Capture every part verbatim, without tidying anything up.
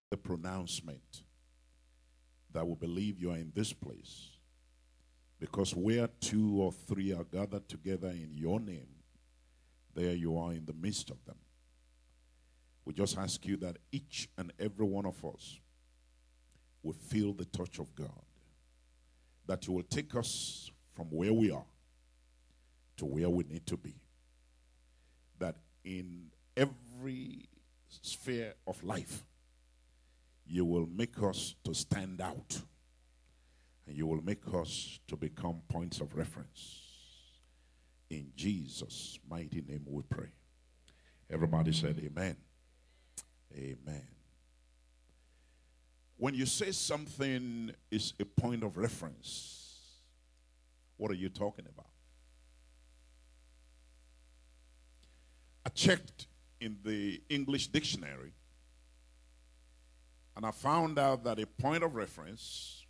the pronouncement that will believe you are in this place. Because where two or three are gathered together in your name, there you are in the midst of them. We just ask you that each and every one of us will feel the touch of God. That you will take us from where we are to where we need to be. That in every sphere of life, you will make us to stand out. And you will make us to become points of reference. In Jesus' mighty name we pray. Everybody said amen. Amen. When you say something is a point of reference, what are you talking about? I checked in the English dictionary, and I found out that a point of reference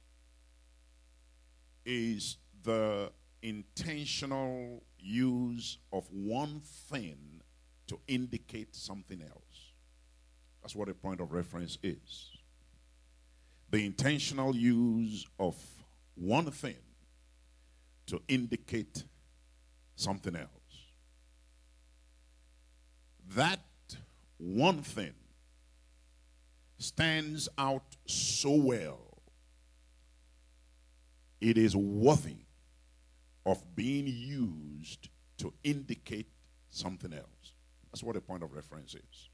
is the intentional use of one thing to indicate something else. That's what a point of reference is. The intentional use of one thing to indicate something else. That one thing stands out so well. It is worthy of being used to indicate something else. That's what a point of reference is.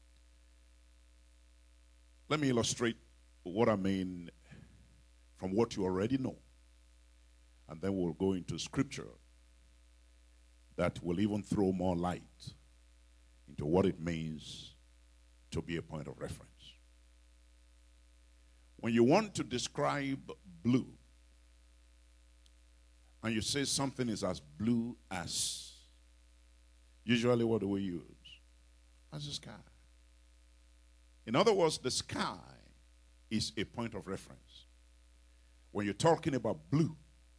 Let me illustrate what I mean from what you already know. And then we'll go into scripture that will even throw more light into what it means to be a point of reference. When you want to describe blue, and you say something is as blue as, usually what do we use? As the sky. In other words, the sky is a point of reference. When you're talking about blue,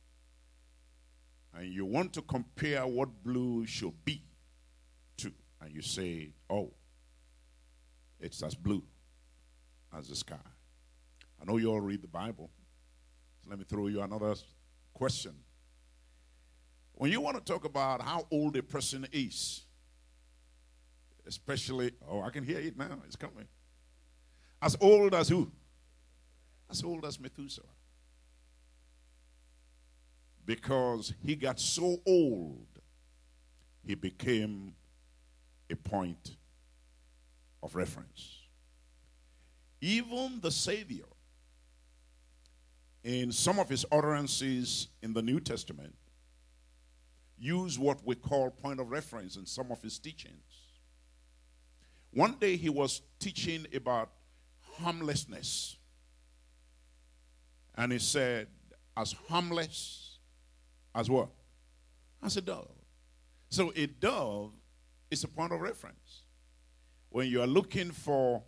and you want to compare what blue should be to, and you say, oh, it's as blue as the sky. I know you all read the Bible, so let me throw you another question. When you want to talk about how old a person is, especially, oh, I can hear it now, it's coming. As old as who? As old as Methuselah. Because he got so old, he became a point of reference. Even the Savior, in some of his utterances in the New Testament, use what we call point of reference in some of his teachings. One day he was teaching about harmlessness. And he said, as harmless as what? As a dove. So a dove is a point of reference. When you are looking for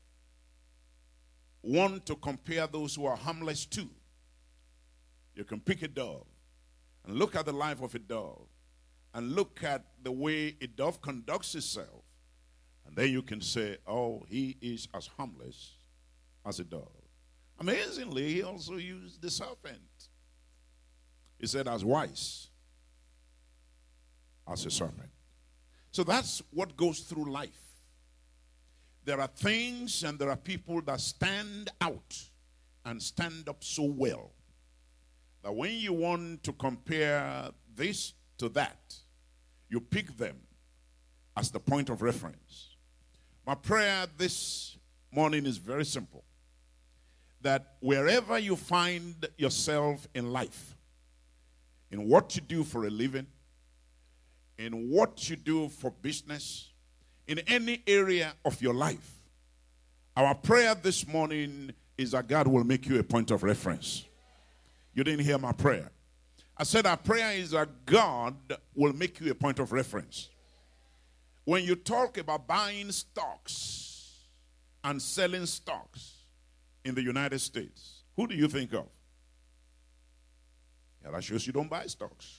one to compare those who are harmless to, you can pick a dove and look at the life of a dove and look at the way a dove conducts itself. And then you can say, oh, he is as harmless as a dove. Amazingly, he also used the serpent. He said, as wise as a serpent. So that's what goes through life. There are things and there are people that stand out and stand up so well that when you want to compare this to that, you pick them as the point of reference. My prayer this morning is very simple. That wherever you find yourself in life, in what you do for a living, in what you do for business, in any area of your life, our prayer this morning is that God will make you a point of reference. You didn't hear my prayer. I said our prayer is that God will make you a point of reference. When you talk about buying stocks and selling stocks in the United States, who do you think of? Yeah, that shows you don't buy stocks.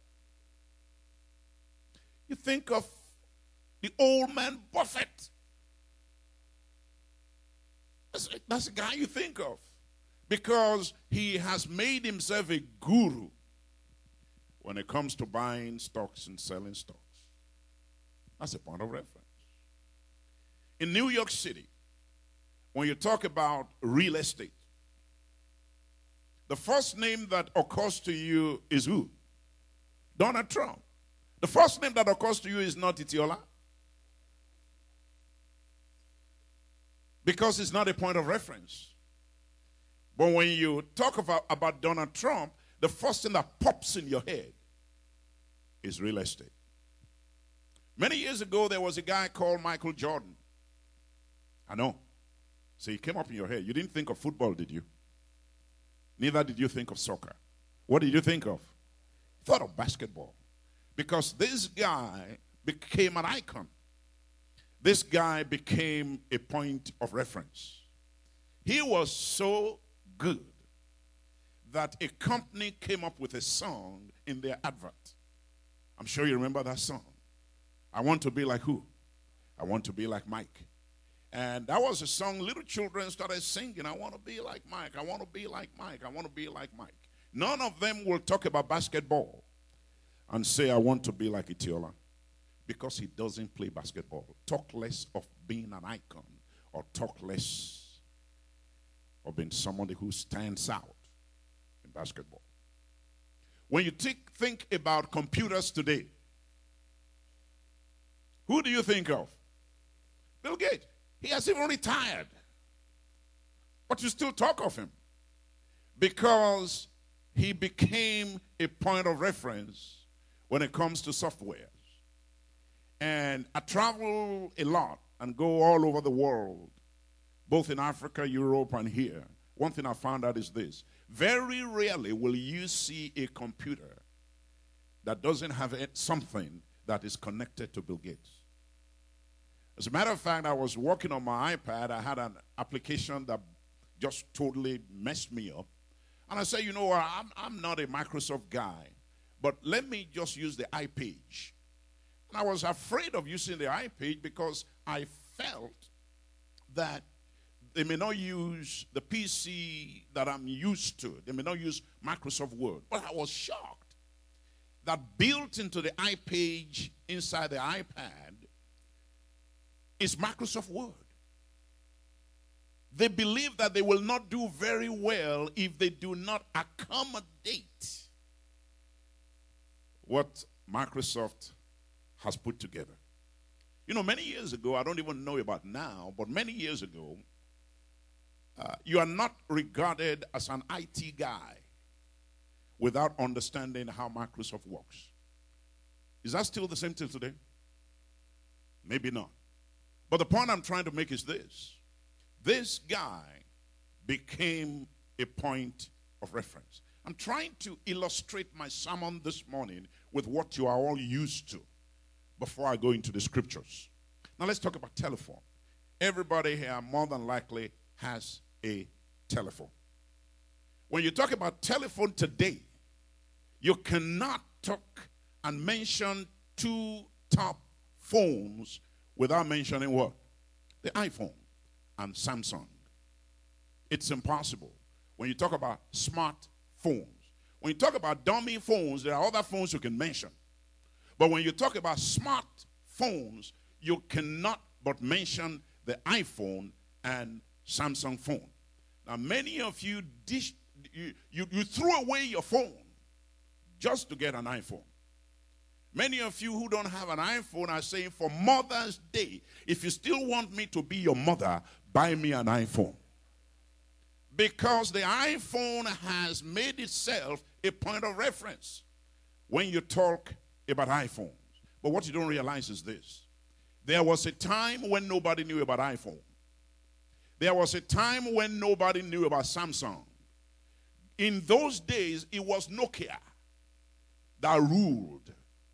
You think of the old man Buffett. That's, that's the guy you think of. Because he has made himself a guru when it comes to buying stocks and selling stocks. That's a point of reference. In New York City, when you talk about real estate, the first name that occurs to you is who? Donald Trump. The first name that occurs to you is not Itiola. Because it's not a point of reference. But when you talk about, about Donald Trump, the first thing that pops in your head is real estate. Many years ago, there was a guy called Michael Jordan. I know. So he came up in your head. You didn't think of football, did you? Neither did you think of soccer. What did you think of? You thought of basketball. Because this guy became an icon. This guy became a point of reference. He was so good that a company came up with a song in their advert. I'm sure you remember that song. I want to be like who? I want to be like Mike. And that was a song little children started singing. I want to be like Mike. I want to be like Mike. I want to be like Mike. None of them will talk about basketball and say, I want to be like Itiola. Because he doesn't play basketball. Talk less of being an icon, or talk less of being somebody who stands out in basketball. When you think, think about computers today, who do you think of? Bill Gates. He has even retired. But you still talk of him. Because he became a point of reference when it comes to software. And I travel a lot and go all over the world, both in Africa, Europe, and here. One thing I found out is this. Very rarely will you see a computer that doesn't have something that is connected to Bill Gates. As a matter of fact, I was working on my iPad. I had an application that just totally messed me up. And I said, you know what, I'm, I'm not a Microsoft guy, but let me just use the iPage. And I was afraid of using the iPage because I felt that they may not use the P C that I'm used to. They may not use Microsoft Word. But I was shocked that built into the iPage inside the iPad is Microsoft Word. They believe that they will not do very well if they do not accommodate what Microsoft has put together. You know, many years ago, I don't even know about now, but many years ago, uh, you are not regarded as an I T guy without understanding how Microsoft works. Is that still the same till today? Maybe not. But the point I'm trying to make is this. This guy became a point of reference. I'm trying to illustrate my sermon this morning with what you are all used to before I go into the scriptures. Now let's talk about telephone. Everybody here more than likely has a telephone. When you talk about telephone today, you cannot talk and mention two top phones without mentioning what? The iPhone and Samsung. It's impossible. When you talk about smart phones, when you talk about dummy phones, there are other phones you can mention. But when you talk about smart phones, you cannot but mention the iPhone and Samsung phone. Now, many of you, dish, you, you, you threw away your phone just to get an iPhone. Many of you who don't have an iPhone are saying, for Mother's Day, if you still want me to be your mother, buy me an iPhone. Because the iPhone has made itself a point of reference when you talk about iPhones. But what you don't realize is this. There was a time when nobody knew about iPhone. There was a time when nobody knew about Samsung. In those days, it was Nokia that ruled.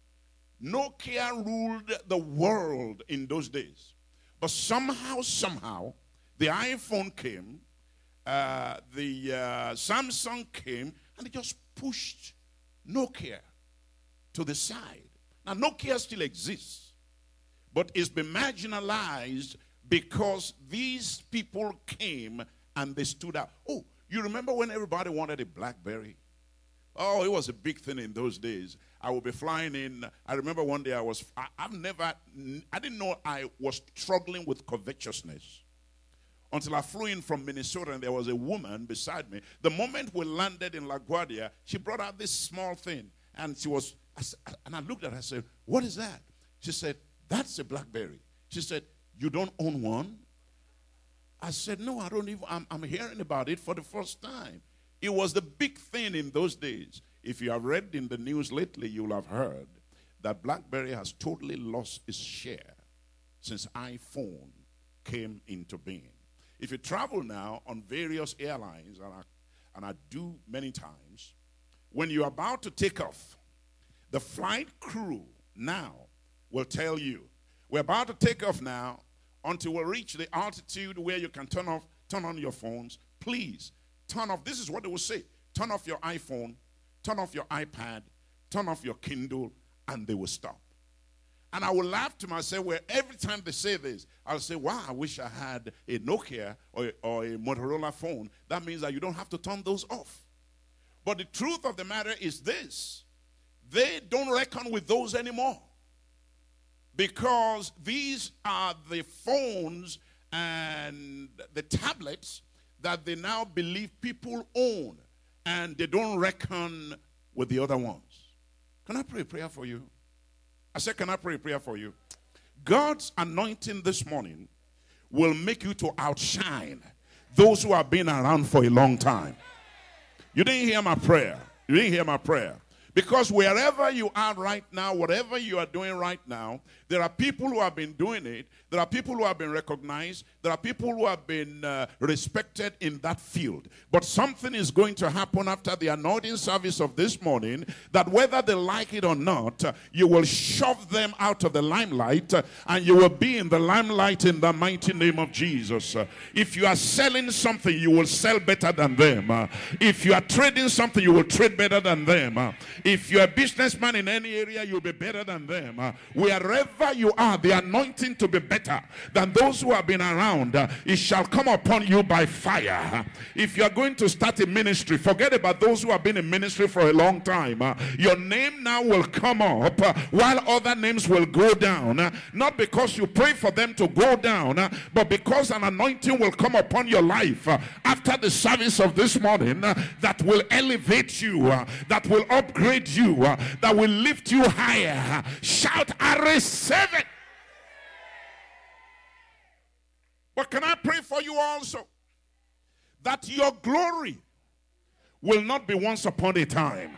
Nokia ruled the world in those days. But somehow, somehow, the iPhone came, uh, the uh, Samsung came, and it just pushed Nokia to the side. Now, Nokia still exists, but it's been marginalized because these people came and they stood out. Oh, you remember when everybody wanted a BlackBerry? Oh, it was a big thing in those days. I would be flying in. I remember one day I was, I, I've never, I didn't know I was struggling with covetousness until I flew in from Minnesota and there was a woman beside me. The moment we landed in LaGuardia, she brought out this small thing and she was, I, and I looked at her and said, what is that? She said, that's a BlackBerry. She said, you don't own one? I said, no, I don't even, I'm, I'm hearing about it for the first time. It was the big thing in those days. If you have read in the news lately, you will have heard that BlackBerry has totally lost its share since iPhone came into being. If you travel now on various airlines, and I, and I do many times, when you're about to take off, the flight crew now will tell you, we're about to take off now until we reach the altitude where you can turn off, turn on your phones. Please, turn off, this is what they will say, turn off your iPhone, turn off your iPad, turn off your Kindle, and they will stop. And I will laugh to myself where every time they say this, I'll say, wow, I wish I had a Nokia or, or a Motorola phone. That means that you don't have to turn those off. But the truth of the matter is this. They don't reckon with those anymore. Because these are the phones and the tablets that they now believe people own. And they don't reckon with the other ones. Can I pray a prayer for you? I said, can I pray a prayer for you? God's anointing this morning will make you to outshine those who have been around for a long time. You didn't hear my prayer. You didn't hear my prayer. Because wherever you are right now, whatever you are doing right now, there are people who have been doing it. There are people who have been recognized. There are people who have been uh, respected in that field. But something is going to happen after the anointing service of this morning that whether they like it or not, uh, you will shove them out of the limelight uh, and you will be in the limelight in the mighty name of Jesus. Uh, if you are selling something, you will sell better than them. Uh, if you are trading something, you will trade better than them. Uh, if you are a businessman in any area, you'll be better than them. Uh, wherever you are, the anointing to be better than those who have been around, uh, it shall come upon you by fire. If you are going to start a ministry, forget about those who have been in ministry for a long time. Uh, your name now will come up uh, while other names will go down. Uh, not because you pray for them to go down, uh, but because an anointing will come upon your life uh, after the service of this morning uh, that will elevate you, uh, that will upgrade you, uh, that will lift you higher. Shout, I receive it. But can I pray for you also that your glory will not be once upon a time?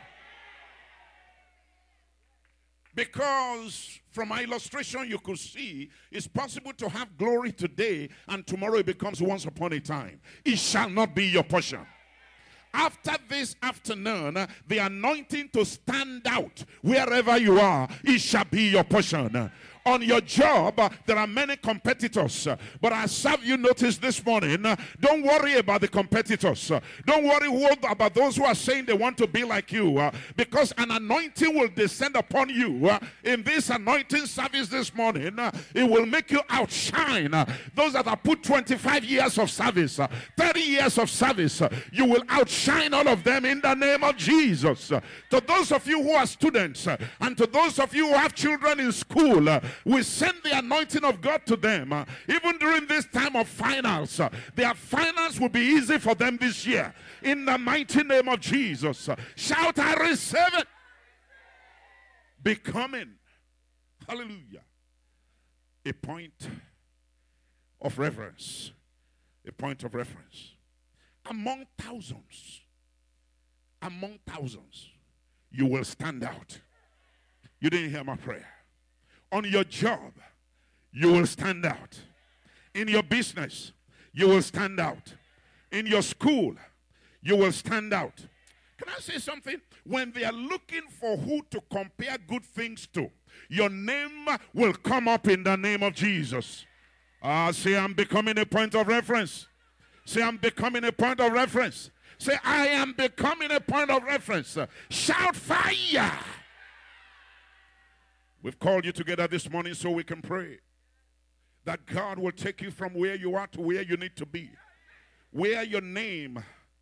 Because from my illustration you could see it's possible to have glory today and tomorrow it becomes once upon a time. It shall not be your portion. After this afternoon, the anointing to stand out wherever you are, it shall be your portion. On your job, uh, there are many competitors. Uh, but as have you noticed this morning, uh, don't worry about the competitors. Uh, don't worry who, about those who are saying they want to be like you. Uh, because an anointing will descend upon you. Uh, in this anointing service this morning, uh, it will make you outshine uh, those that have put twenty-five years of service, uh, thirty years of service. Uh, you will outshine all of them in the name of Jesus. Uh, to those of you who are students, uh, and to those of you who have children in school, uh, we send the anointing of God to them. Uh, even during this time of finals, uh, their finals will be easy for them this year. In the mighty name of Jesus. Uh, shout, I receive it. Becoming, hallelujah, a point of reference. A point of reference. Among thousands, among thousands, you will stand out. You didn't hear my prayer. On your job, you will stand out. In your business, you will stand out. In your school, you will stand out. Can I say something? When they are looking for who to compare good things to, your name will come up in the name of Jesus. Ah, uh, say, I'm becoming a point of reference. Say, I'm becoming a point of reference. Say, I am becoming a point of reference. Shout fire. We've called you together this morning so we can pray. that God will take you from where you are to where you need to be. Where your name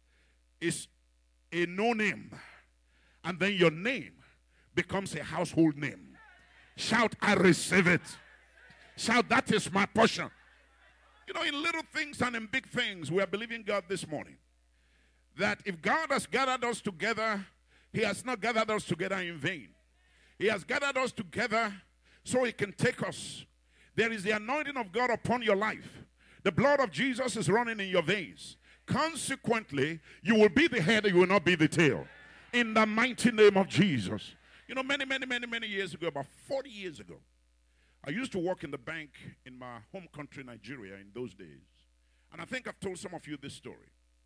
is a no name, and then your name becomes a household name. Shout, I receive it. Shout, that is my portion. You know, in little things and in big things, we are believing God this morning that if God has gathered us together, He has not gathered us together in vain. He has gathered us together so He can take us. There is the anointing of God upon your life. The blood of Jesus is running in your veins. Consequently, you will be the head, you will not be the tail. In the mighty name of Jesus. You know, many, many, many, many years ago, about forty years ago, I used to work in the bank in my home country, Nigeria, in those days. And I think I've told some of you this story.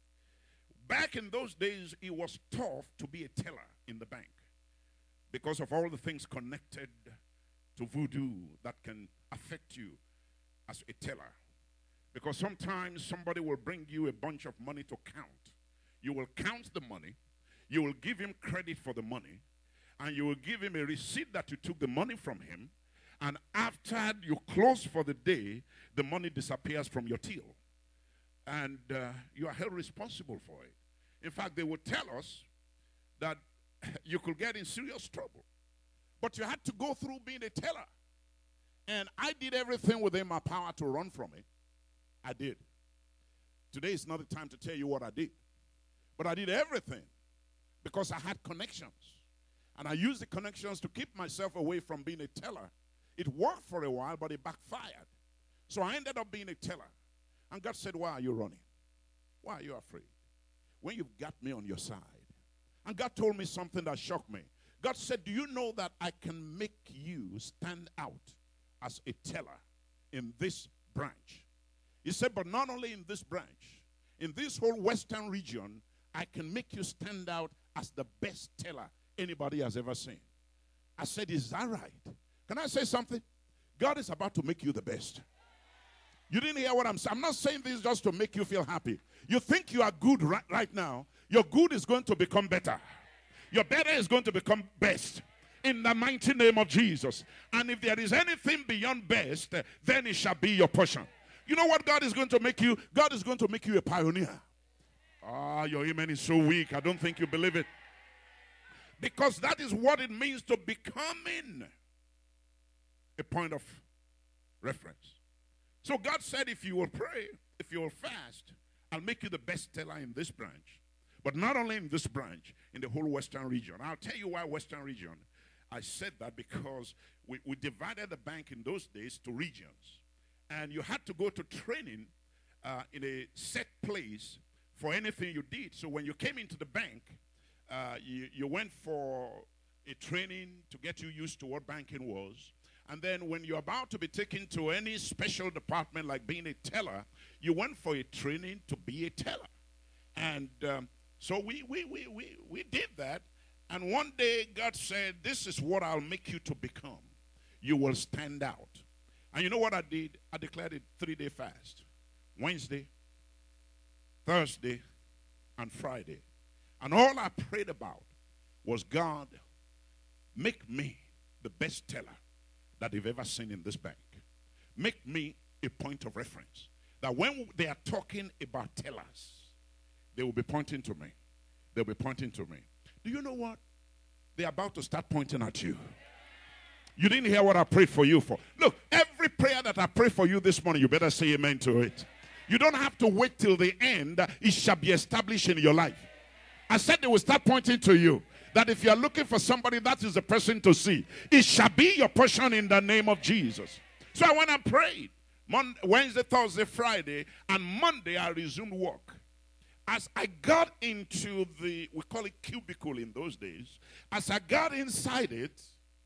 Back in those days, it was tough to be a teller in the bank because of all the things connected to voodoo that can affect you as a teller. Because sometimes somebody will bring you a bunch of money to count. You will count the money. You will give him credit for the money. And you will give him a receipt that you took the money from him. And after you close for the day, the money disappears from your till. And uh, you are held responsible for it. In fact, they would tell us that you could get in serious trouble. But you had to go through being a teller. And I did everything within my power to run from it. I did. Today is not the time to tell you what I did. But I did everything because I had connections. And I used the connections to keep myself away from being a teller. It worked for a while, but it backfired. So I ended up being a teller. And God said, why are you running? Why are you afraid? When you've got me on your side. And God told me something that shocked me. God said, do you know that I can make you stand out as a teller in this branch? He said, but not only in this branch. In this whole western region, I can make you stand out as the best teller anybody has ever seen. I said, is that right? Can I say something? God is about to make you the best. You didn't hear what I'm saying. I'm not saying this just to make you feel happy. You think you are good right, right now. Your good is going to become better. Your better is going to become best. In the mighty name of Jesus. And if there is anything beyond best, then it shall be your portion. You know what God is going to make you? God is going to make you a pioneer. Ah, your amen is so weak. I don't think you believe it. Because that is what it means to becoming a point of reference. So God said, if you will pray, if you will fast, I'll make you the best teller in this branch. But not only in this branch, in the whole western region. I'll tell you why western region. I said that because we, we divided the bank in those days to regions. And you had to go to training uh, in a set place for anything you did. So when you came into the bank, uh, you, you went for a training to get you used to what banking was. And then when you're about to be taken to any special department like being a teller, you went for a training to be a teller. And um, so we, we, we, we, we did that. And one day God said, this is what I'll make you to become. You will stand out. And you know what I did? I declared a three-day fast. Wednesday, Thursday, and Friday. And all I prayed about was, God, make me the best teller that they've ever seen in this bank. Make me a point of reference. That when they are talking about tellers, they will be pointing to me. They'll be pointing to me. Do you know what? They're about to start pointing at you. You didn't hear what I prayed for you for. Look, every prayer that I pray for you this morning, you better say amen to it. You don't have to wait till the end. It shall be established in your life. I said they will start pointing to you. That if you are looking for somebody, that is the person to see. It shall be your portion in the name of Jesus. So I went and prayed. Monday, Wednesday, Thursday, Friday, and Monday I resumed work. As I got into the, we call it cubicle in those days. As I got inside it,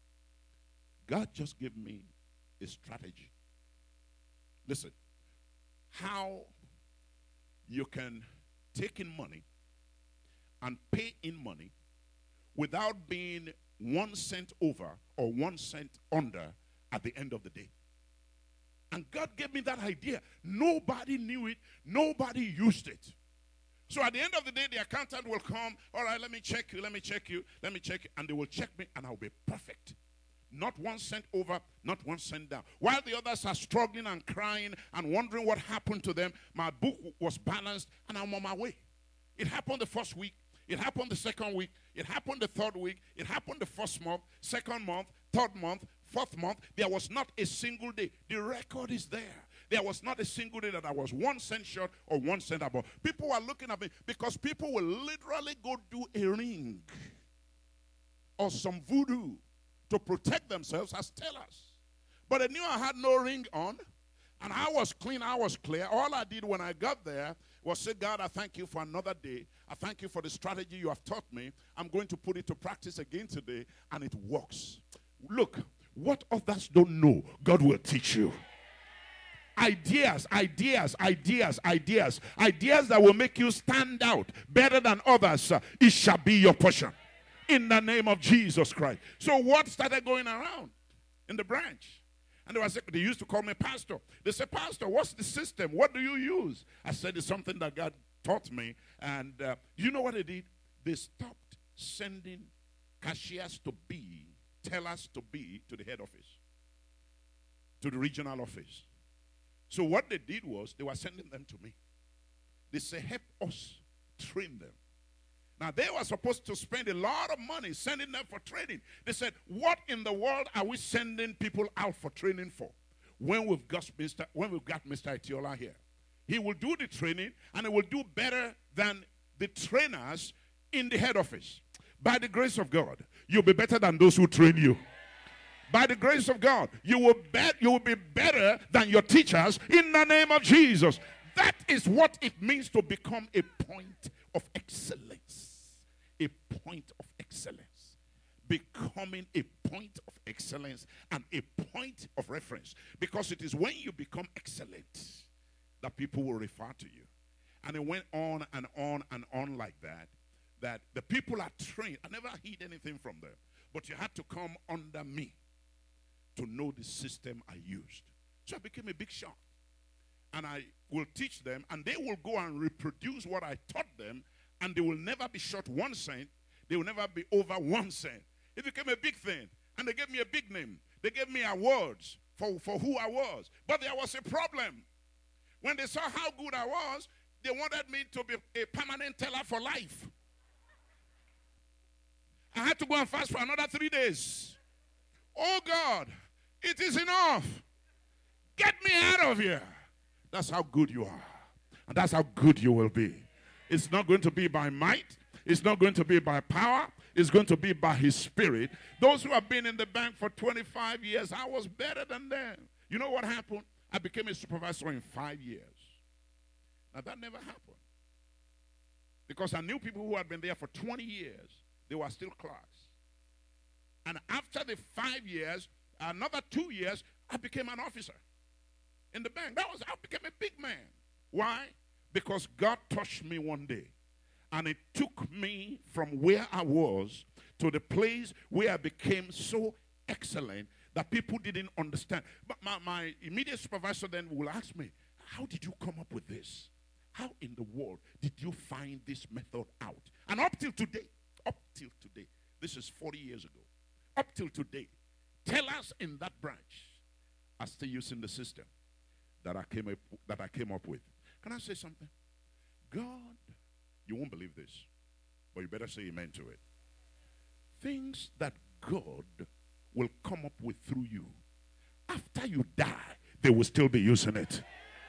God just gave me a strategy. Listen, how you can take in money and pay in money without being one cent over or one cent under at the end of the day. And God gave me that idea. Nobody knew it. Nobody used it. So at the end of the day, the accountant will come. All right, let me check you. Let me check you. Let me check you. And they will check me and I'll be perfect. Not one cent over, not one cent down. While the others are struggling and crying and wondering what happened to them, my book was balanced and I'm on my way. It happened the first week. It happened the second week. It happened the third week. It happened the first month, second month, third month, fourth month. There was not a single day. The record is there. There was not a single day that I was one cent short or one cent above. People were looking at me because people will literally go do a ring or some voodoo to protect themselves as tellers. But they knew I had no ring on, and I was clean, I was clear. All I did when I got there was say, God, I thank you for another day. I thank you for the strategy you have taught me. I'm going to put it to practice again today, and it works. Look, what others don't know, God will teach you. Ideas, ideas, ideas, ideas, ideas that will make you stand out better than others. Uh, it shall be your portion in the name of Jesus Christ. So what started going around in the branch? And they, was, they used to call me pastor. They said, Pastor, what's the system? What do you use? I said, it's something that God taught me. And uh, you know what they did? They stopped sending cashiers to be, tellers to be, to the head office, to the regional office. So what they did was they were sending them to me. They said, help us train them. Now, they were supposed to spend a lot of money sending them for training. They said, what in the world are we sending people out for training for when we've got Mister, when we've got Mister Itiola here? He will do the training, and he will do better than the trainers in the head office. By the grace of God, you'll be better than those who train you. By the grace of God, you will, bet, you will be better than your teachers in the name of Jesus. That is what it means to become a point of excellence. A point of excellence. Becoming a point of excellence and a point of reference. Because it is when you become excellent that people will refer to you. And it went on and on and on like that. That the people are trained. I never hid anything from them. But you had to come under me to know the system I used. So I became a big shot. And I will teach them, and they will go and reproduce what I taught them, and they will never be short one cent. They will never be over one cent. It became a big thing, and they gave me a big name. They gave me awards for, for who I was. But there was a problem. When they saw how good I was, they wanted me to be a permanent teller for life. I had to go and fast for another three days. Oh, God, it is enough. Get me out of here. That's how good you are. And that's how good you will be. It's not going to be by might. It's not going to be by power. It's going to be by his spirit. Those who have been in the bank for twenty-five years, I was better than them. You know what happened? I became a supervisor in five years. Now, that never happened. Because I knew people who had been there for twenty years. They were still clerks. And after the five years, another two years, I became an officer in the bank. That was, I became a big man. Why? Because God touched me one day. And it took me from where I was to the place where I became so excellent that people didn't understand. But my, my immediate supervisor then will ask me, how did you come up with this? How in the world did you find this method out? And up till today, up till today, this is forty years ago, up till today, tellers in that branch are still using the system that I came up, that I came up with. Can I say something? God, you won't believe this, but you better say amen to it. Things that God will come up with through you, after you die, they will still be using it.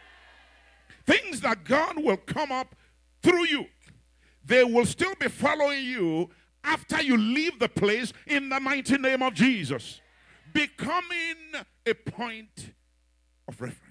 Things that God will come up through you, they will still be following you after you leave the place in the mighty name of Jesus. Becoming a point of reference.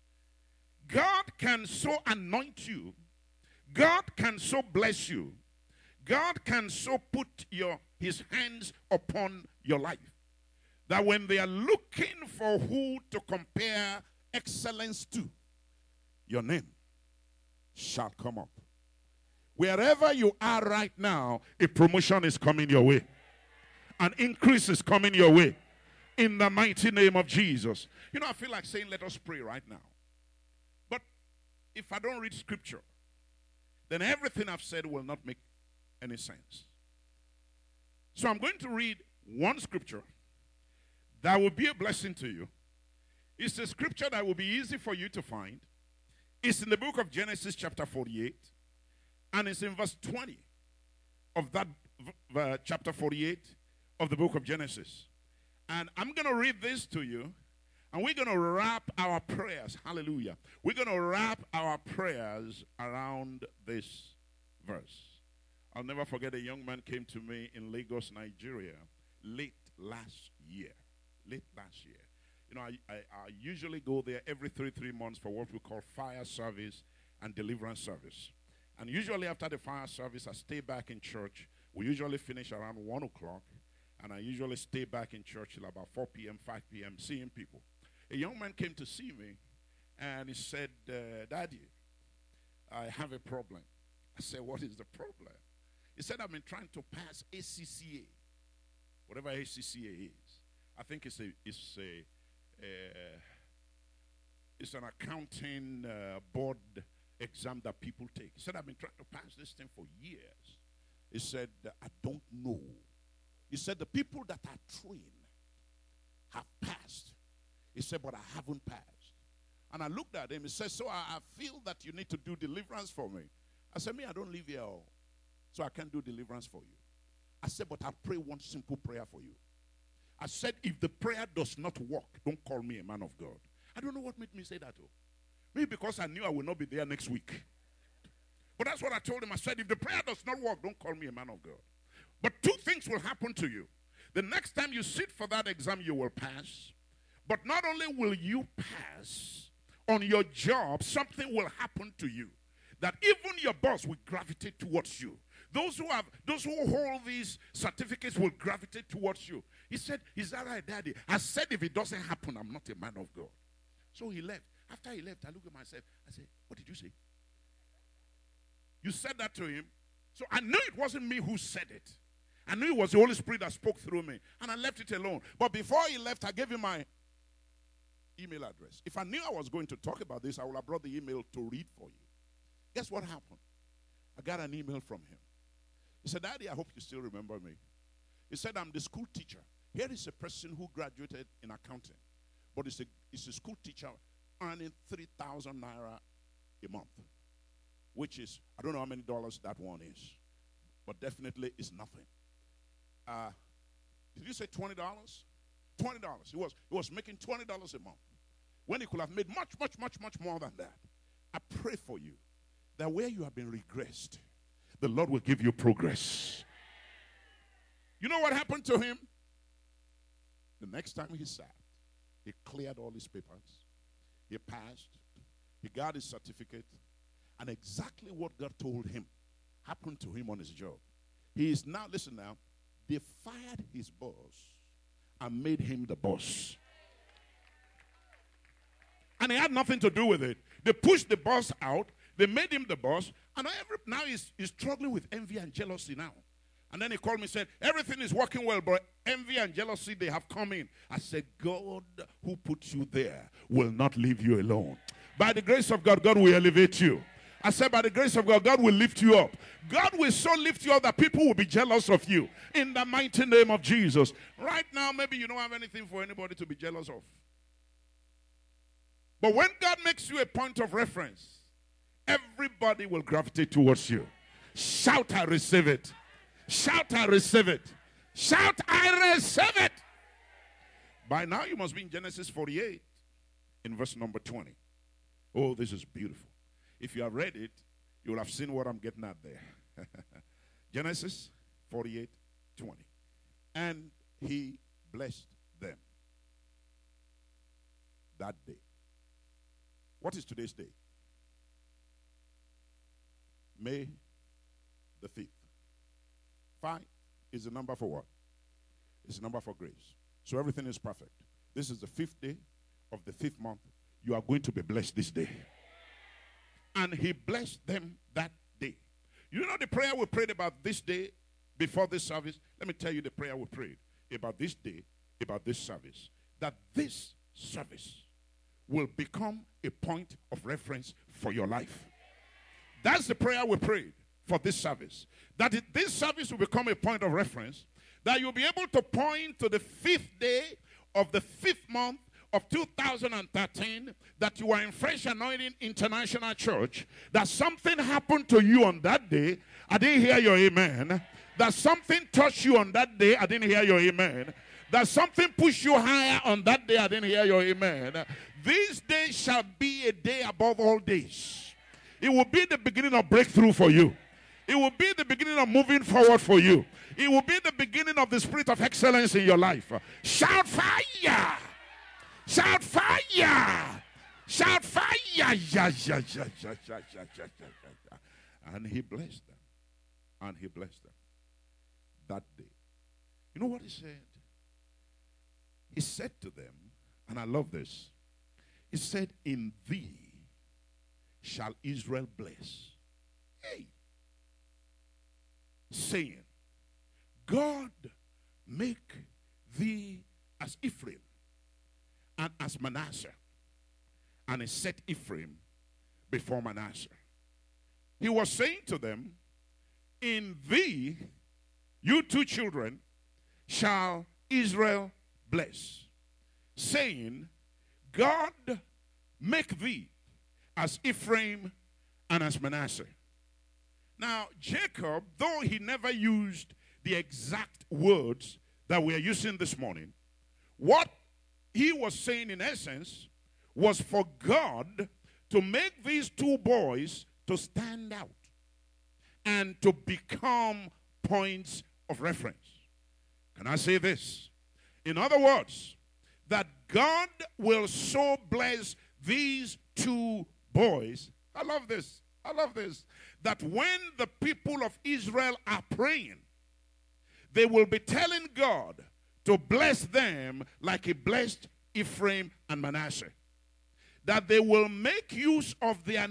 God can so anoint you. God can so bless you. God can so put your his hands upon your life that when they are looking for who to compare excellence to, your name shall come up. Wherever you are right now, a promotion is coming your way. An increase is coming your way. In the mighty name of Jesus. You know, I feel like saying, let us pray right now. But if I don't read scripture, then everything I've said will not make any sense. So I'm going to read one scripture that will be a blessing to you. It's a scripture that will be easy for you to find. It's in the book of Genesis chapter forty-eight. And it's in verse twenty of that uh, chapter forty-eight of the book of Genesis. And I'm going to read this to you. And we're going to wrap our prayers. Hallelujah. We're going to wrap our prayers around this verse. I'll never forget a young man came to me in Lagos, Nigeria, late last year. Late last year. You know, I, I, I usually go there every three, three months for what we call fire service and deliverance service. And usually after the fire service, I stay back in church. We usually finish around one o'clock. And I usually stay back in church till about four p m, five p m, seeing people. A young man came to see me, and he said, uh, Daddy, I have a problem. I said, what is the problem? He said, I've been trying to pass A C C A, whatever A C C A is. I think it's a, it's a, uh, it's an accounting uh, board exam that people take. He said, I've been trying to pass this thing for years. He said, I don't know. He said, the people that are trained have passed. He said, but I haven't passed. And I looked at him. He said, so I, I feel that you need to do deliverance for me. I said, me, I don't live here, so I can't do deliverance for you. I said, but I'll pray one simple prayer for you. I said, if the prayer does not work, don't call me a man of God. I don't know what made me say that. Oh. Maybe because I knew I will not be there next week. But that's what I told him. I said, if the prayer does not work, don't call me a man of God. But two things will happen to you. The next time you sit for that exam, you will pass. But not only will you pass, on your job, something will happen to you. That even your boss will gravitate towards you. Those who have, those who hold these certificates will gravitate towards you. He said, is that right, Daddy? I said, if it doesn't happen, I'm not a man of God. So he left. After he left, I looked at myself. I said, what did you say? You said that to him. So I knew it wasn't me who said it. I knew it was the Holy Spirit that spoke through me. And I left it alone. But before he left, I gave him my email address. If I knew I was going to talk about this, I would have brought the email to read for you. Guess what happened? I got an email from him. He said, Daddy, I hope you still remember me. He said, I'm the school teacher. Here is a person who graduated in accounting. But it's a, it's a school teacher earning three thousand naira a month. Which is, I don't know how many dollars that one is. But definitely it's nothing. Uh, did you say twenty dollars? twenty dollars. He was, he was making twenty dollars a month. When he could have made much, much, much, much more than that. I pray for you that where you have been regressed, the Lord will give you progress. You know what happened to him? The next time he sat, he cleared all his papers. He passed. He got his certificate. And exactly what God told him happened to him on his job. He is now, listen now, they fired his boss and made him the boss. And he had nothing to do with it. They pushed the boss out. They made him the boss. And every, now he's, he's struggling with envy and jealousy now. And then he called me and said, everything is working well, but envy and jealousy, they have come in. I said, God who put you there will not leave you alone. By the grace of God, God will elevate you. I said, by the grace of God, God will lift you up. God will so lift you up that people will be jealous of you. In the mighty name of Jesus. Right now, maybe you don't have anything for anybody to be jealous of. But when God makes you a point of reference, everybody will gravitate towards you. Shout, I receive it. Shout, I receive it. Shout, I receive it. By now, you must be in Genesis forty-eight, in verse number twenty. Oh, this is beautiful. If you have read it, you will have seen what I'm getting at there. Genesis forty-eight, twenty. And he blessed them that day. What is today's date? May the fifth. Five is the number for what? It's the number for grace. So everything is perfect. This is the fifth day of the fifth month. You are going to be blessed this day. And he blessed them that day. You know the prayer we prayed about this day before this service? Let me tell you the prayer we prayed about this day, about this service. That this service will become a point of reference for your life. That's the prayer we prayed for this service. That it, this service will become a point of reference. That you'll be able to point to the fifth day of the fifth month of two thousand thirteen that you are in Fresh Anointing International Church, that something happened to you on that day, I didn't hear your amen. That something touched you on that day, I didn't hear your amen. That something pushed you higher on that day, I didn't hear your amen. This day shall be a day above all days. It will be the beginning of breakthrough for you. It will be the beginning of moving forward for you. It will be the beginning of the spirit of excellence in your life. Shout fire! Shout fire! Shout fire! Yeah, yeah, yeah, yeah, yeah, yeah, yeah, yeah, yeah. And he blessed them. And he blessed them that day. You know what he said? He said to them, and I love this. He said, in thee shall Israel bless. Hey. Saying, God make thee as Ephraim and as Manasseh. And he set Ephraim before Manasseh. He was saying to them, in thee, you two children, shall Israel bless. Saying, God make thee as Ephraim and as Manasseh. Now, Jacob, though he never used the exact words that we are using this morning, what he was saying in essence was for God to make these two boys to stand out and to become points of reference. Can I say this? In other words, that God will so bless these two boys. I love this. I love this. That when the people of Israel are praying, they will be telling God to bless them like he blessed Ephraim and Manasseh. That they will make use of their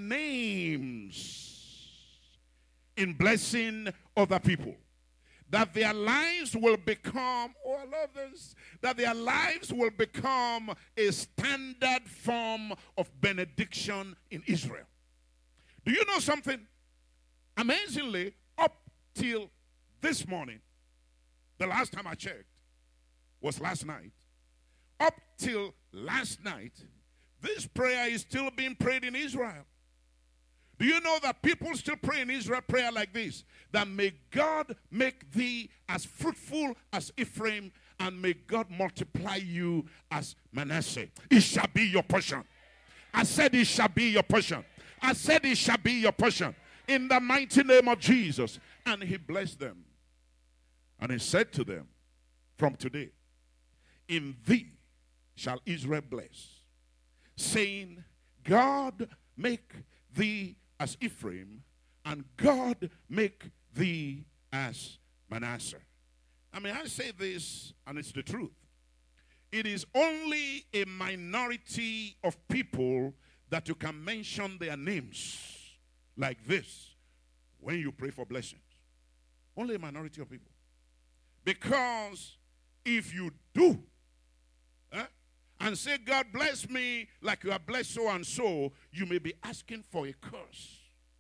names in blessing other people. That their lives will become, oh, I love this, that their lives will become a standard form of benediction in Israel. Do you know something? Amazingly, up till this morning, the last time I checked was last night, up till last night, this prayer is still being prayed in Israel. Do you know that people still pray in Israel prayer like this? That may God make thee as fruitful as Ephraim, and may God multiply you as Manasseh. It shall be your portion. I said it shall be your portion. I said it shall be your portion. In the mighty name of Jesus. And he blessed them. And he said to them, from today, in thee shall Israel bless, saying, God make thee as Ephraim, and God make thee as Manasseh. I mean, I say this, and it's the truth. It is only a minority of people that you can mention their names like this when you pray for blessings. Only a minority of people. Because if you do, eh, and say, God bless me like you have blessed so and so, you may be asking for a curse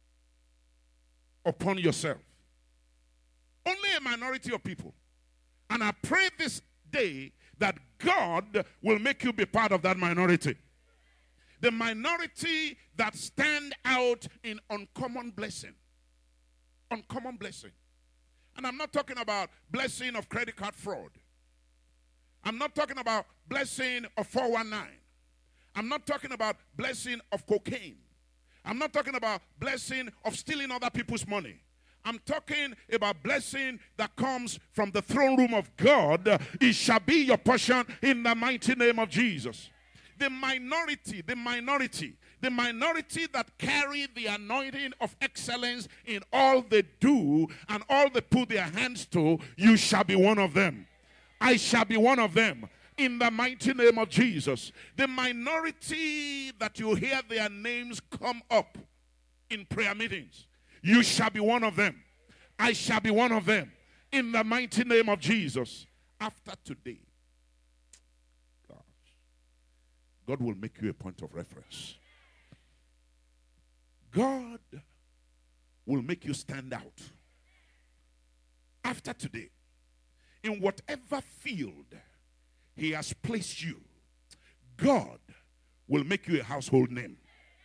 upon yourself. Only a minority of people. And I pray this day that God will make you be part of that minority. The minority that stand out in uncommon blessing. Uncommon blessing. And I'm not talking about blessing of credit card fraud. I'm not talking about blessing of four one nine. I'm not talking about blessing of cocaine. I'm not talking about blessing of stealing other people's money. I'm talking about blessing that comes from the throne room of God. It shall be your portion in the mighty name of Jesus. The minority, the minority, the minority that carry the anointing of excellence in all they do and all they put their hands to, you shall be one of them. I shall be one of them in the mighty name of Jesus. The minority that you hear their names come up in prayer meetings, you shall be one of them. I shall be one of them in the mighty name of Jesus. After today, God, God will make you a point of reference. God will make you stand out. After today, in whatever field he has placed you, God will make you a household name.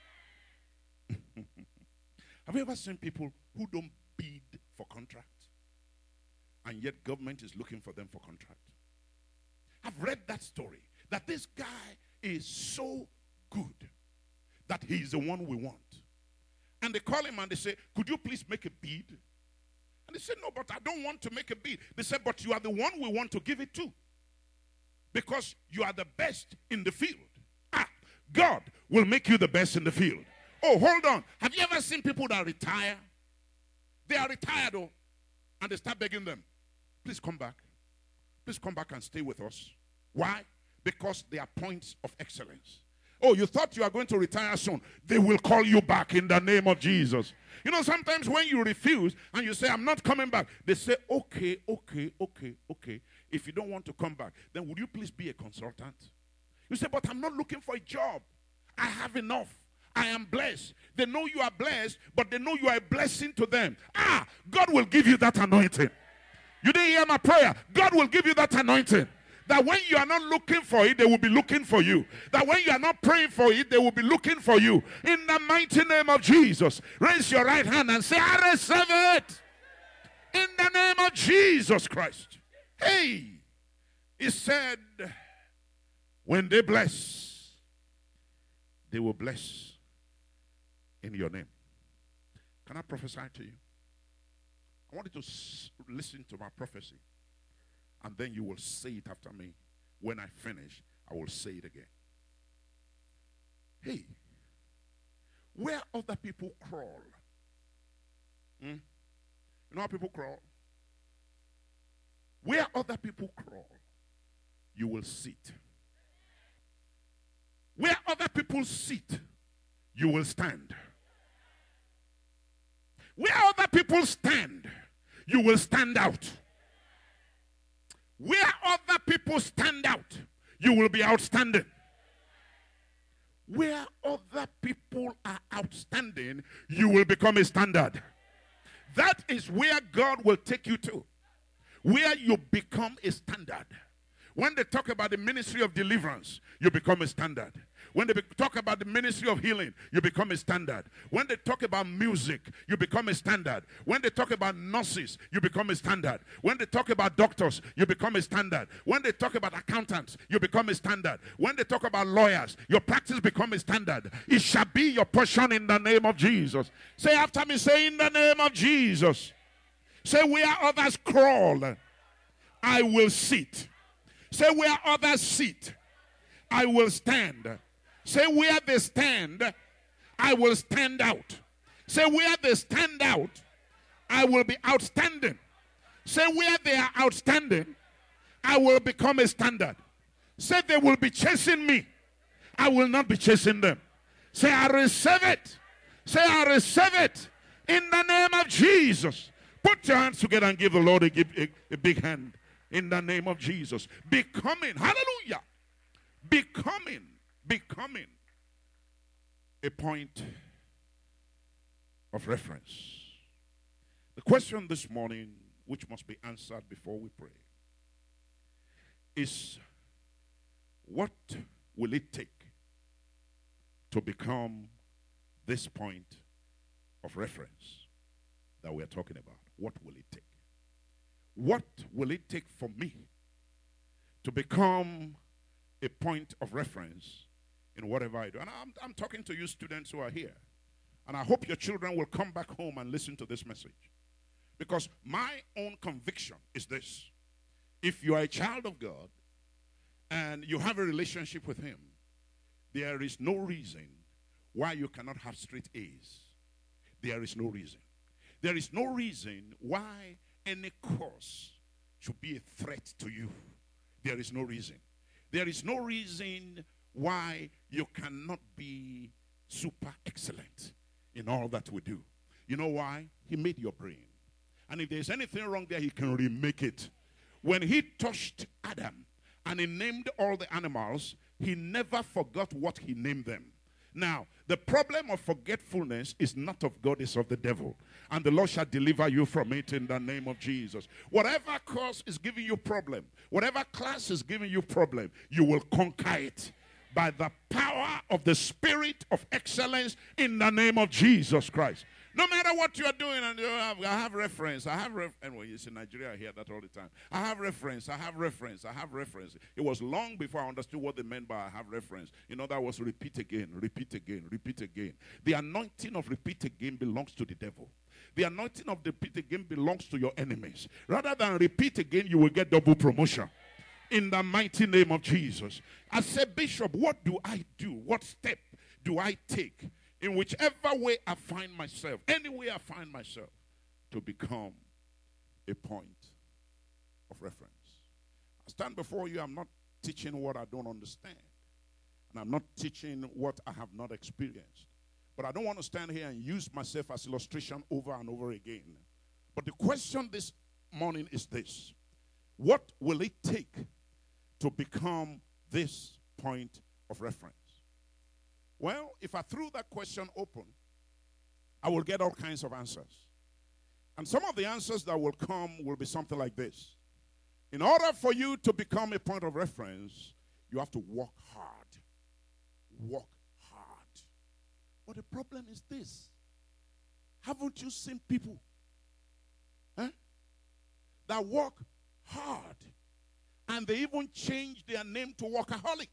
Have you ever seen people who don't bid for contract, and yet government is looking for them for contract? I've read that story, that this guy is so good that he is the one we want. And they call him and they say, could you please make a bid? And they say, no, but I don't want to make a bid. They said, but you are the one we want to give it to, because you are the best in the field. Ah, God will make you the best in the field. Oh, hold on. Have you ever seen people that retire? They are retired, oh, and they start begging them, please come back. Please come back and stay with us. Why? Because they are points of excellence. Oh, you thought you are going to retire soon. They will call you back in the name of Jesus. You know, sometimes when you refuse and you say, I'm not coming back, they say, okay, okay, okay, okay. If you don't want to come back, then would you please be a consultant? You say, but I'm not looking for a job. I have enough. I am blessed. They know you are blessed, but they know you are a blessing to them. Ah, God will give you that anointing. You didn't hear my prayer. God will give you that anointing. That when you are not looking for it, they will be looking for you. That when you are not praying for it, they will be looking for you. In the mighty name of Jesus, raise your right hand and say, I receive it. In the name of Jesus Christ. Hey, he said, when they bless, they will bless in your name. Can I prophesy to you? I want you to listen to my prophecy. And then you will say it after me. When I finish, I will say it again. Hey, where other people crawl, hmm? You know how people crawl? Where other people crawl, you will sit. Where other people sit, you will stand. Where other people stand, you will stand out. Where other people stand out, you will be outstanding. Where other people are outstanding, you will become a standard. That is where God will take you to. Where you become a standard. When they talk about the ministry of deliverance, you become a standard. When they talk about the ministry of healing, you become a standard. When they talk about music, you become a standard. When they talk about nurses, you become a standard. When they talk about doctors, you become a standard. When they talk about accountants, you become a standard. When they talk about lawyers, your practice becomes a standard. It shall be your portion in the name of Jesus. Say after me, say in the name of Jesus. Say where others crawl, I will sit. Say where others sit, I will stand. Say where they stand, I will stand out. Say where they stand out, I will be outstanding. Say where they are outstanding, I will become a standard. Say they will be chasing me, I will not be chasing them. Say I receive it. Say I receive it in the name of Jesus. Put your hands together and give the Lord a, a, a big hand. In the name of Jesus. Becoming, hallelujah, becoming, becoming a point of reference. The question this morning, which must be answered before we pray, is what will it take to become this point of reference that we're talking about? What will it take? What will it take for me to become a point of reference in whatever I do? And I'm, I'm talking to you students who are here. And I hope your children will come back home and listen to this message. Because my own conviction is this. If you are a child of God and you have a relationship with Him, there is no reason why you cannot have straight A's. There is no reason. There is no reason why any course should be a threat to you. There is no reason. There is no reason why you cannot be super excellent in all that we do. You know why? He made your brain. And if there's anything wrong there, He can remake it. When He touched Adam and He named all the animals, He never forgot what He named them. Now, the problem of forgetfulness is not of God, it's of the devil. And the Lord shall deliver you from it in the name of Jesus. Whatever course is giving you problem, whatever class is giving you problem, you will conquer it by the power of the Spirit of excellence in the name of Jesus Christ. No matter what you are doing, and you have, I have reference, I have reference. Anyway, it's in Nigeria, I hear that all the time. I have reference, I have reference, I have reference. It was long before I understood what they meant by I have reference. You know, that was repeat again, repeat again, repeat again. The anointing of repeat again belongs to the devil. The anointing of repeat again belongs to your enemies. Rather than repeat again, you will get double promotion. In the mighty name of Jesus. I said, Bishop, what do I do? What step do I take? In whichever way I find myself, any way I find myself, to become a point of reference. I stand before you, I'm not teaching what I don't understand. And I'm not teaching what I have not experienced. But I don't want to stand here and use myself as illustration over and over again. But the question this morning is this. What will it take to become this point of reference? Well, if I threw that question open, I will get all kinds of answers. And some of the answers that will come will be something like this. In order for you to become a point of reference, you have to work hard. Work hard. But the problem is this. Haven't you seen people eh, that work hard, and they even change their name to workaholic,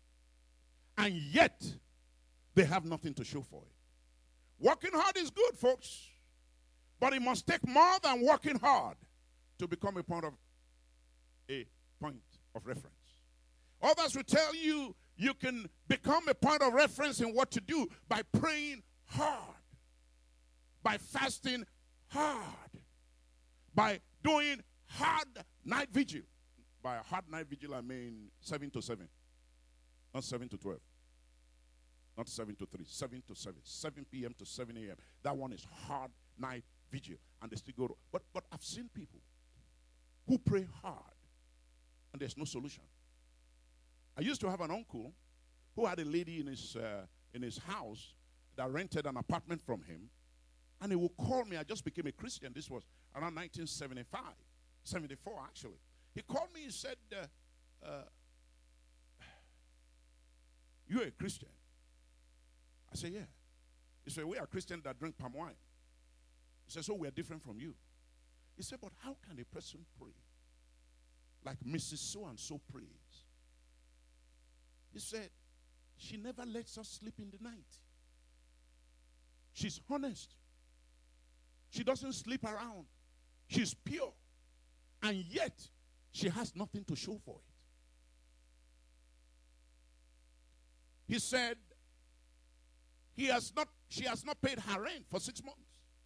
and yet they have nothing to show for it? Working hard is good, folks, but it must take more than working hard to become a point of a point of reference. Others will tell you you can become a point of reference in what to do by praying hard, by fasting hard, by doing hard night vigil. By a hard night vigil, I mean seven to seven, not seven to twelve, not seven to three, seven to seven, seven p m to seven a m That one is hard night vigil, and they still go to, but, but I've seen people who pray hard, and there's no solution. I used to have an uncle who had a lady in his, uh, in his house that rented an apartment from him, and he would call me. I just became a Christian. This was around nineteen seventy-five, seventy-four actually. He called me and said, uh, uh, you're a Christian? I said, yeah. He said, we are Christians that drink palm wine. He said, so we are different from you. He said, but how can a person pray like Missus So-and-so prays? He said, she never lets us sleep in the night. She's honest. She doesn't sleep around. She's pure. And yet, she has nothing to show for it. He said, he has not, she has not paid her rent for six months.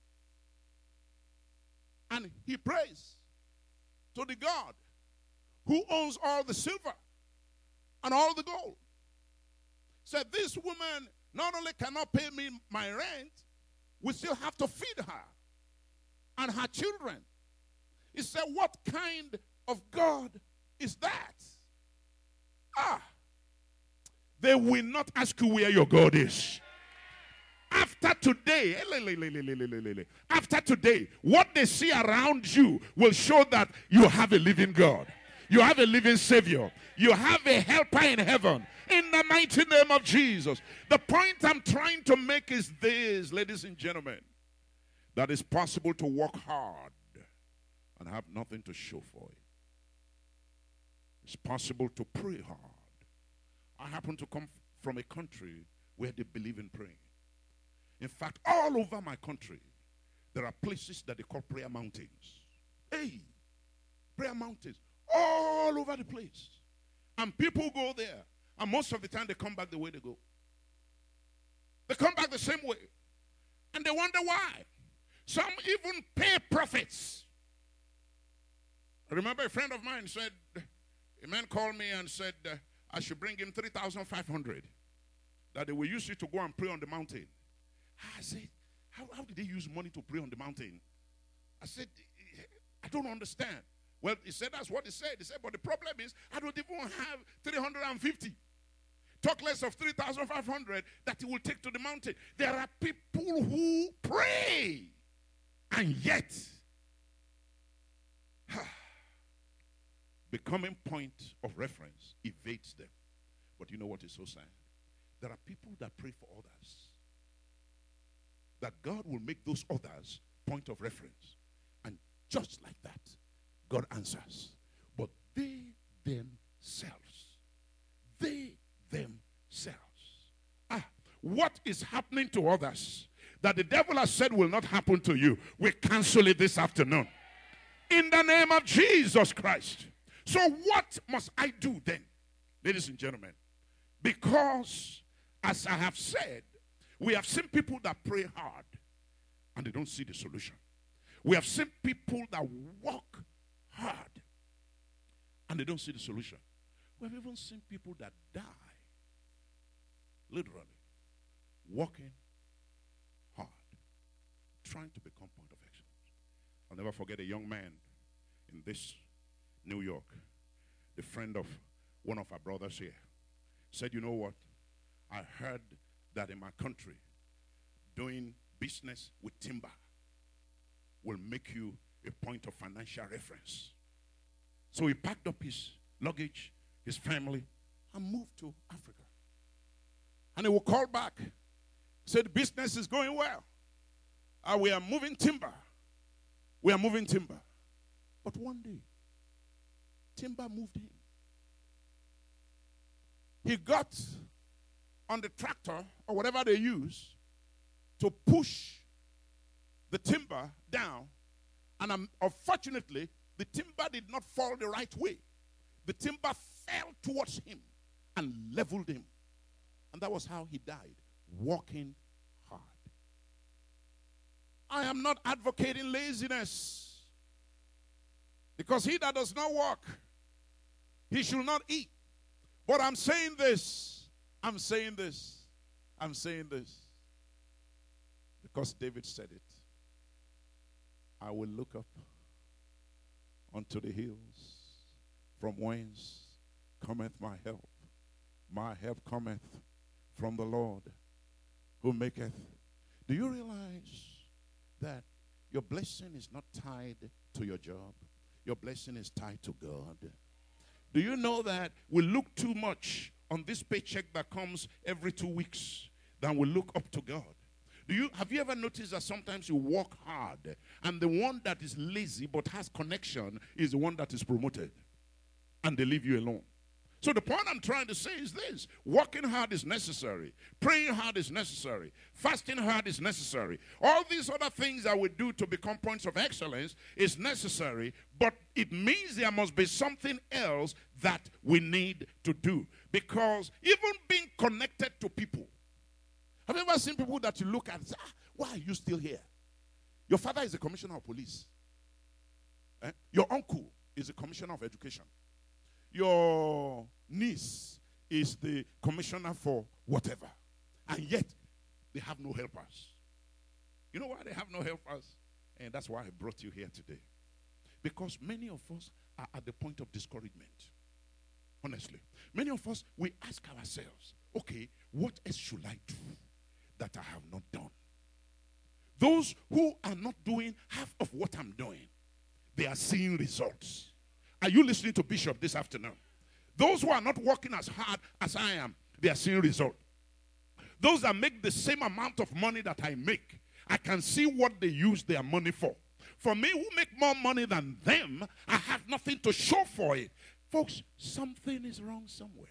And he prays to the God who owns all the silver and all the gold. Said, this woman not only cannot pay me my rent, we still have to feed her and her children. He said, what kind of God is that? Ah, they will not ask you where your God is. After today, after today, what they see around you will show that you have a living God. You have a living Savior. You have a helper in heaven. In the mighty name of Jesus. The point I'm trying to make is this, ladies and gentlemen. That it's possible to work hard and have nothing to show for it. It's possible to pray hard. I happen to come from a country where they believe in praying. In fact, all over my country, there are places that they call prayer mountains. Hey, prayer mountains. All over the place. And people go there. And most of the time, they come back the way they go. They come back the same way. And they wonder why. Some even pay prophets. I remember a friend of mine said, a man called me and said, uh, I should bring him three thousand five hundred. That they will use it to go and pray on the mountain. I said, how, how did they use money to pray on the mountain? I said, I don't understand. Well, he said that's what he said. He said, but the problem is I don't even have three hundred fifty. talk less of three thousand five hundred that he will take to the mountain. There are people who pray, and yet becoming point of reference evades them. But you know what is so sad? There are people that pray for others, that God will make those others point of reference. And just like that, God answers. But they themselves, they themselves. Ah, what is happening to others that the devil has said will not happen to you, we cancel it this afternoon. In the name of Jesus Christ. So what must I do then, ladies and gentlemen? Because, as I have said, we have seen people that pray hard and they don't see the solution. We have seen people that work hard and they don't see the solution. We have even seen people that die, literally, working hard, trying to become point of excellence. I'll never forget a young man in this New York, the friend of one of our brothers here, said, you know what? I heard that in my country, doing business with timber will make you a point of financial reference. So he packed up his luggage, his family, and moved to Africa. And he will call back, said, business is going well. Uh, we are moving timber. We are moving timber. But one day, timber moved him. He got on the tractor or whatever they use to push the timber down. And um, unfortunately, the timber did not fall the right way. The timber fell towards him and leveled him. And that was how he died, working hard. I am not advocating laziness. Because he that does not work, he should not eat. But I'm saying this. I'm saying this. I'm saying this. Because David said it. I will look up unto the hills, from whence cometh my help. My help cometh from the Lord, who maketh. Do you realize that your blessing is not tied to your job? Your blessing is tied to God. Do you know that we look too much on this paycheck that comes every two weeks than we look up to God? Do you have you ever noticed that sometimes you work hard and the one that is lazy but has connection is the one that is promoted and they leave you alone? So the point I'm trying to say is this. Working hard is necessary. Praying hard is necessary. Fasting hard is necessary. All these other things that we do to become points of excellence is necessary, but it means there must be something else that we need to do. Because even being connected to people. Have you ever seen people that you look at and say, ah, why are you still here? Your father is a commissioner of police. Eh? Your uncle is a commissioner of education. Your niece is the commissioner for whatever. And yet, they have no helpers. You know why they have no helpers? And that's why I brought you here today. Because many of us are at the point of discouragement. Honestly. Many of us, we ask ourselves, okay, what else should I do that I have not done? Those who are not doing half of what I'm doing, they are seeing results. Are you listening to Bishop this afternoon? Those who are not working as hard as I am, they are seeing results. Those that make the same amount of money that I make, I can see what they use their money for. For me, who make more money than them, I have nothing to show for it. Folks, something is wrong somewhere.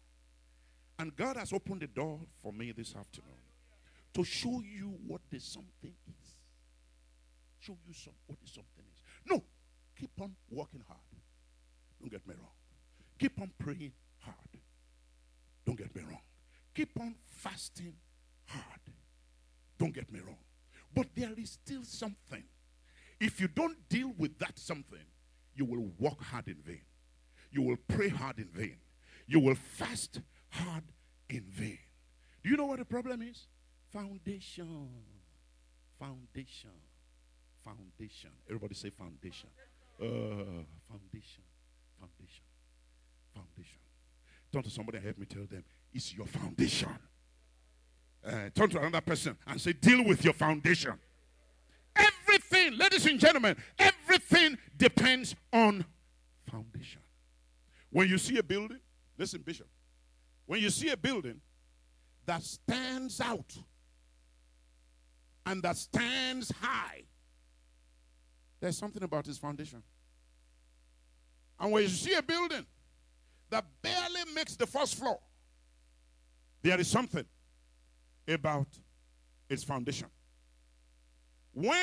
And God has opened the door for me this afternoon to show you what the something is. Show you some, what the something is. No, keep on working hard. Don't get me wrong. Keep on praying hard. Don't get me wrong. Keep on fasting hard. Don't get me wrong. But there is still something. If you don't deal with that something, you will work hard in vain. You will pray hard in vain. You will fast hard in vain. Do you know what the problem is? Foundation. Foundation. Foundation. Everybody say foundation. Uh, foundation. Foundation. Foundation. Turn to somebody and help me tell them, is your foundation. Uh, turn to another person and say, deal with your foundation. Everything, ladies and gentlemen, everything depends on foundation. When you see a building, listen, Bishop, when you see a building that stands out and that stands high, there's something about its foundation. And when you see a building that barely makes the first floor, there is something about its foundation. When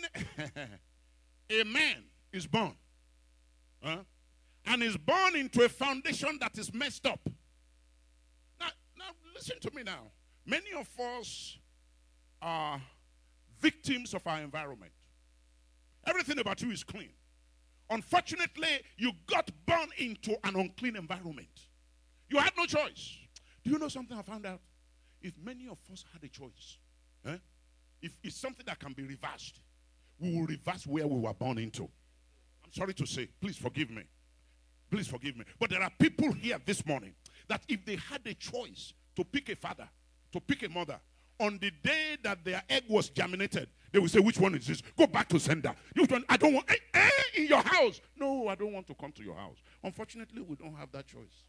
a man is born, huh, and is born into a foundation that is messed up. Now, now listen to me now. Many of us are victims of our environment. Everything about you is clean. Unfortunately, you got born into an unclean environment. You had no choice. Do you know something I found out? If many of us had a choice, eh, if it's something that can be reversed, we will reverse where we were born into. I'm sorry to say, please forgive me. Please forgive me. But there are people here this morning that if they had a choice to pick a father, to pick a mother, on the day that their egg was germinated, they will say, which one is this? Go back to sender. Which one? I don't want, eh, eh, in your house. No, I don't want to come to your house. Unfortunately, we don't have that choice.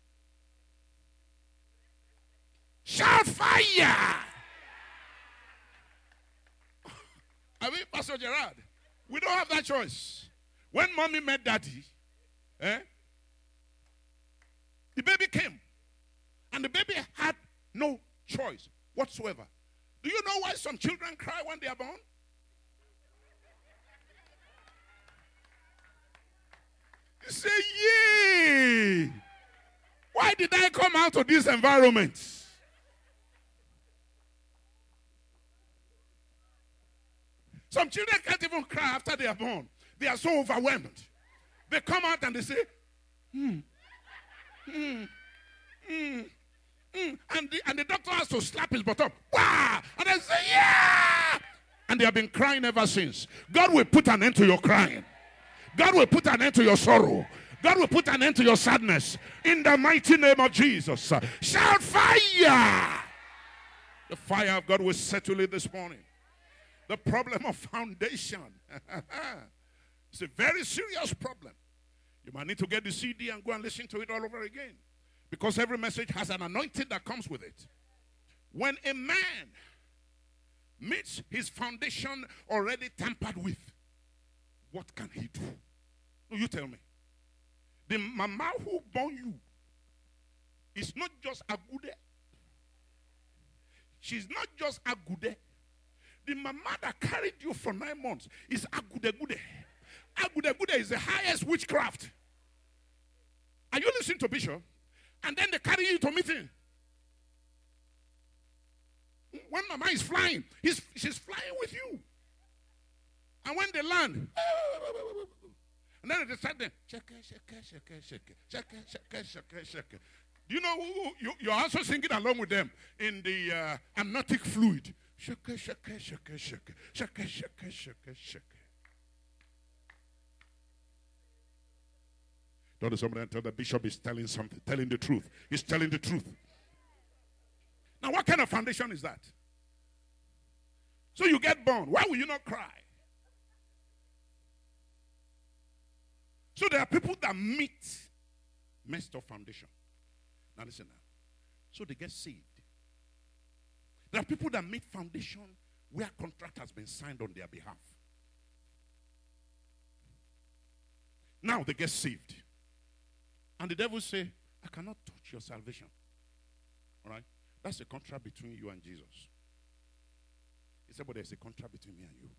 Shout fire! I mean, Pastor Gerard, we don't have that choice. When mommy met daddy, eh, the baby came. And the baby had no choice whatsoever. Do you know why some children cry when they are born? You say, yay! Why did I come out of this environment? Some children can't even cry after they are born. They are so overwhelmed. They come out and they say, hmm, hmm, hmm, hmm. And the, and the doctor has to slap his butt up. Wow! And they say, yeah! And they have been crying ever since. God will put an end to your crying. God will put an end to your sorrow. God will put an end to your sadness. In the mighty name of Jesus. Shout fire! The fire of God will settle it this morning. The problem of foundation. It's a very serious problem. You might need to get the C D and go and listen to it all over again. Because every message has an anointing that comes with it. When a man meets his foundation already tampered with, what can he do? No, you tell me. The mama who born you is not just Agude. She's not just Agude. The mama that carried you for nine months is Agude Gude. Agude Gude is the highest witchcraft. Are you listening to Bishop? And then they carry you to meeting. When mama is flying, he's, she's flying with you. And when they land, and then they start them, shake, shake, shake, shake, shake, shake, shake, shake. Do you know who, you, you're also singing along with them in the uh, amniotic fluid. Shake, shake, shake, shake, shake, shake, shake, shake. Don't somebody tell the bishop is telling something, telling the truth. He's telling the truth. Now, what kind of foundation is that? So you get born. Why will you not cry? So there are people that meet messed up foundation. Now listen now. So they get saved. There are people that meet foundation where contract has been signed on their behalf. Now they get saved. And the devil say, I cannot touch your salvation. All right? That's a contract between you and Jesus. He said, but there's a contract between me and you.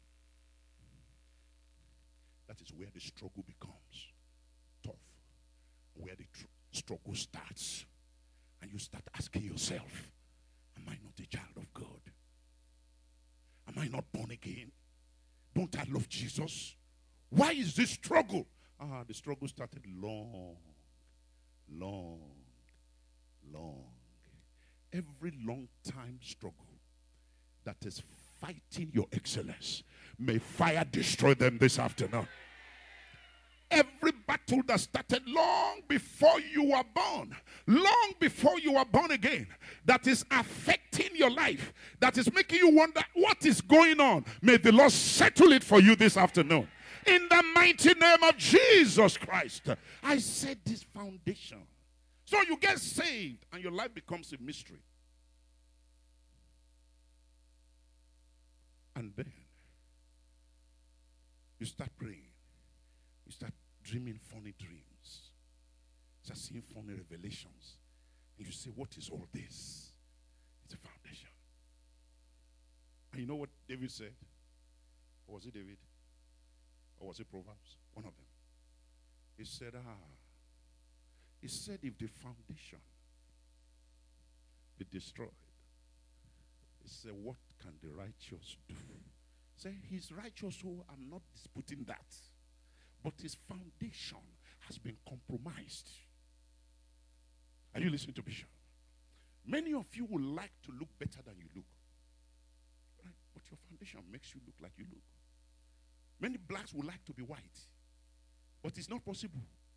That is where the struggle becomes tough. Where the tr- struggle starts. And you start asking yourself, am I not a child of God? Am I not born again? Don't I love Jesus? Why is this struggle? Ah, the struggle started long, long, long. Every long time struggle that is fighting your excellence, may fire destroy them this afternoon. Every battle that started long before you were born, long before you were born again, that is affecting your life, that is making you wonder what is going on. May the Lord settle it for you this afternoon. In the mighty name of Jesus Christ. I said this foundation. So you get saved and your life becomes a mystery. And then you start praying. You start dreaming funny dreams. You start seeing funny revelations. And you say, what is all this? It's a foundation. And you know what David said? Or was it David? Or was it Proverbs? One of them. He said, ah. He said, if the foundation be destroyed, he said, what can the righteous do? Say, he's righteous, so I'm not disputing that. But his foundation has been compromised. Are you listening to Bishop? Many of you would like to look better than you look. Right? But your foundation makes you look like you look. Many blacks would like to be white. But it's not possible.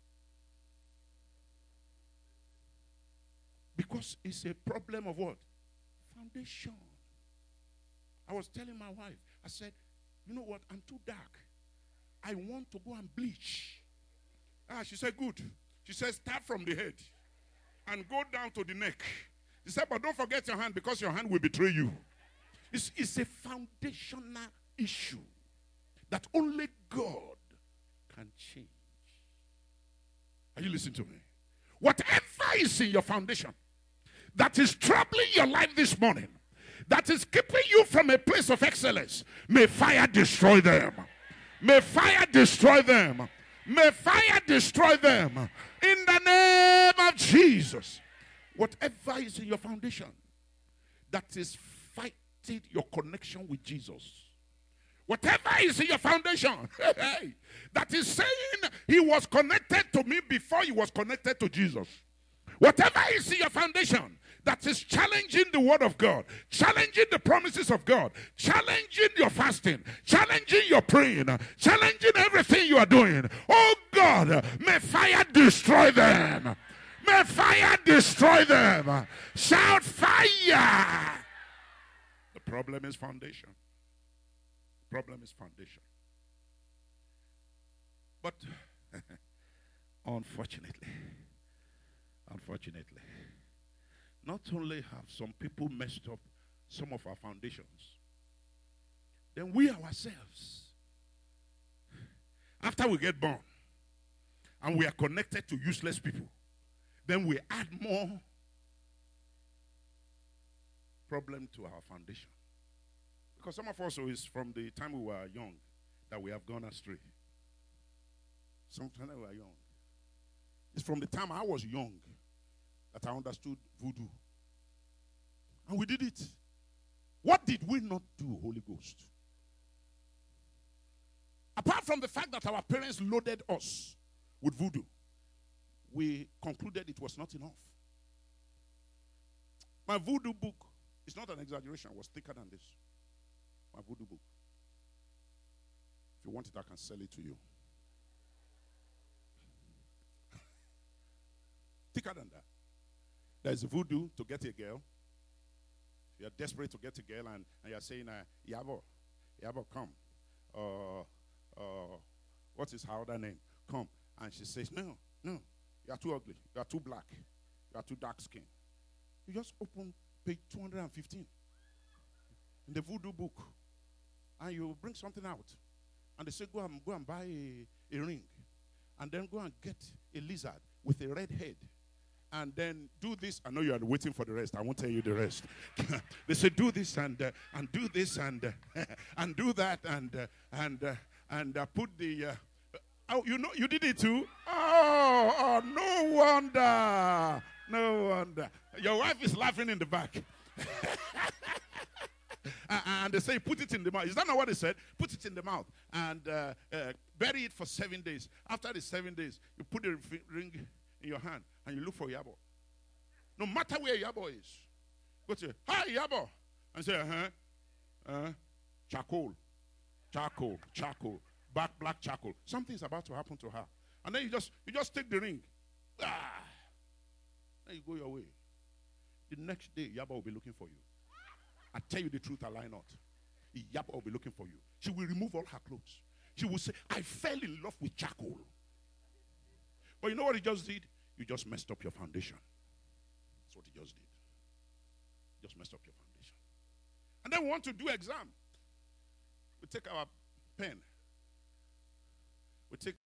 Because it's a problem of what? Foundation. I was telling my wife, I said, you know what? I'm too dark. I want to go and bleach. Ah, she said, good. She said, start from the head and go down to the neck. She said, but don't forget your hand because your hand will betray you. It's, it's a foundational issue that only God can change. Are you listening to me? Whatever is in your foundation that is troubling your life this morning, that is keeping you from a place of excellence, may fire destroy them. May fire destroy them. May fire destroy them. In the name of Jesus. Whatever is in your foundation that is fighting your connection with Jesus. Whatever is in your foundation that is saying he was connected to me before he was connected to Jesus. Whatever is in your foundation that is challenging the word of God, challenging the promises of God, challenging your fasting, challenging your praying, challenging everything you are doing. Oh God, may fire destroy them. May fire destroy them. Shout fire. The problem is foundation. The problem is foundation. But unfortunately, unfortunately, not only have some people messed up some of our foundations, then we ourselves, after we get born and we are connected to useless people, then we add more problem to our foundation. Because some of us is from the time we were young that we have gone astray. Sometimes we were young. It's from the time I was young that I understood voodoo. And we did it. What did we not do, Holy Ghost? Apart from the fact that our parents loaded us with voodoo, we concluded it was not enough. My voodoo book is not an exaggeration. It was thicker than this. My voodoo book. If you want it, I can sell it to you. Thicker than that. There's voodoo to get a girl. You're desperate to get a girl, and, and you're saying, uh, Yabo, Yabo, come. Uh, uh, what is her other name? Come. And she says, no, no, you are too ugly. You are too black. You are too dark skinned. You just open page two hundred fifteen in the voodoo book, and you bring something out. And they say, go and, go and buy a, a ring, and then go and get a lizard with a red head. And then do this. I know you are waiting for the rest. I won't tell you the rest. They say do this and uh, and do this and uh, and do that and uh, and uh, and uh, put the. Uh, oh, you know you did it too. Oh, oh, no wonder, no wonder. Your wife is laughing in the back. uh, and they say put it in the mouth. Is that not what they said? Put it in the mouth and uh, uh, bury it for seven days. After the seven days, you put the ring in your hand and you look for Yabo. No matter where Yabo is, go to, hi Yabo, and say, uh-huh, uh, charcoal, charcoal, charcoal, black, black charcoal. Something's about to happen to her. And then you just you just take the ring. Ah. Then you go your way. The next day, Yaba will be looking for you. I tell you the truth, I lie not. Yaba will be looking for you. She will remove all her clothes. She will say, I fell in love with charcoal. But you know what he just did? You just messed up your foundation. That's what he just did. Just messed up your foundation. And then we want to do exam. We take our pen. We take